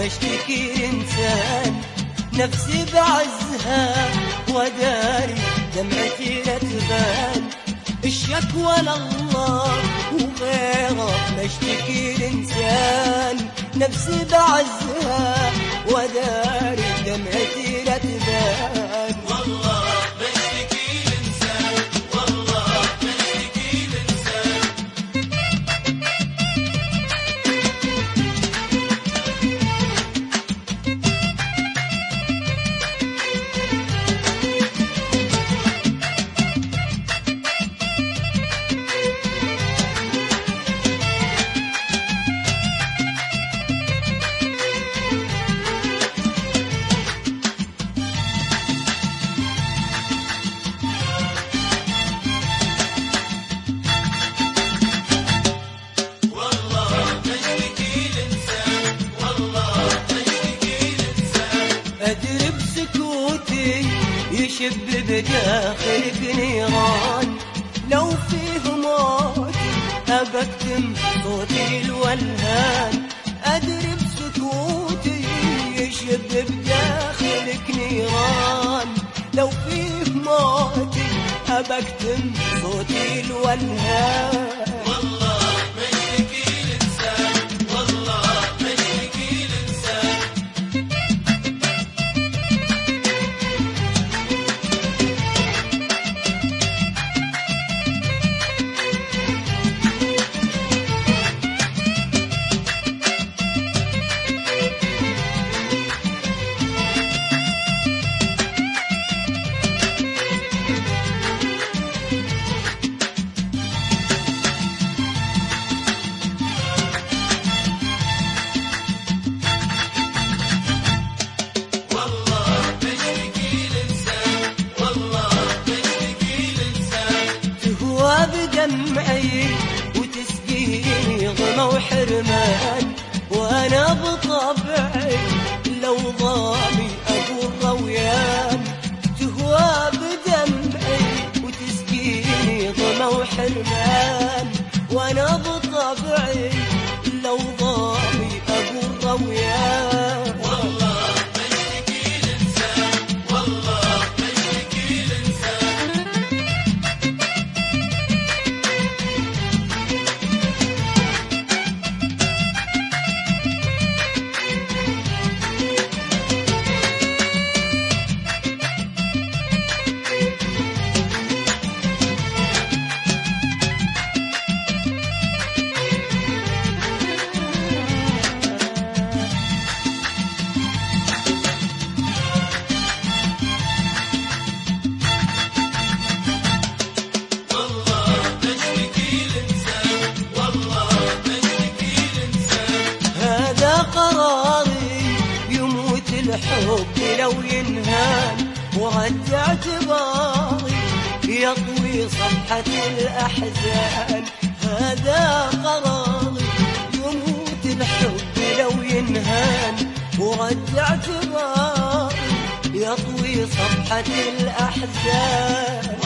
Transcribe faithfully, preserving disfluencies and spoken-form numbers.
مشتكي الإنسان نفسي بعزها وداري دمعتي لا تبان الشكوى لله وغيره مشتكي الإنسان نفسي بعزها وداري دمعتي لا تبان والله بشتكي الإنسان والله بشتكي الإنسان أدري بسكوتي يشب بداخلك نيران لو فيه موتي أبكتم صوتي الولهان أدري بسكوتي يشب بداخلك نيران لو فيه موتي أبكتم صوتي الولهان بدمعي وتسقيني غمى وحرمان وانا بطبعي لو ضامي اقول رويان تهوى بدمعي وتسقيني غمى وحرمان وانا بطبعي لو ضامي اقول رويان قراري يموت الحب لو ينهان ورد اعتباري يطوي صفحة الأحزان هذا قراري يموت الحب لو ينهان ورد اعتباري يطوي صفحة الأحزان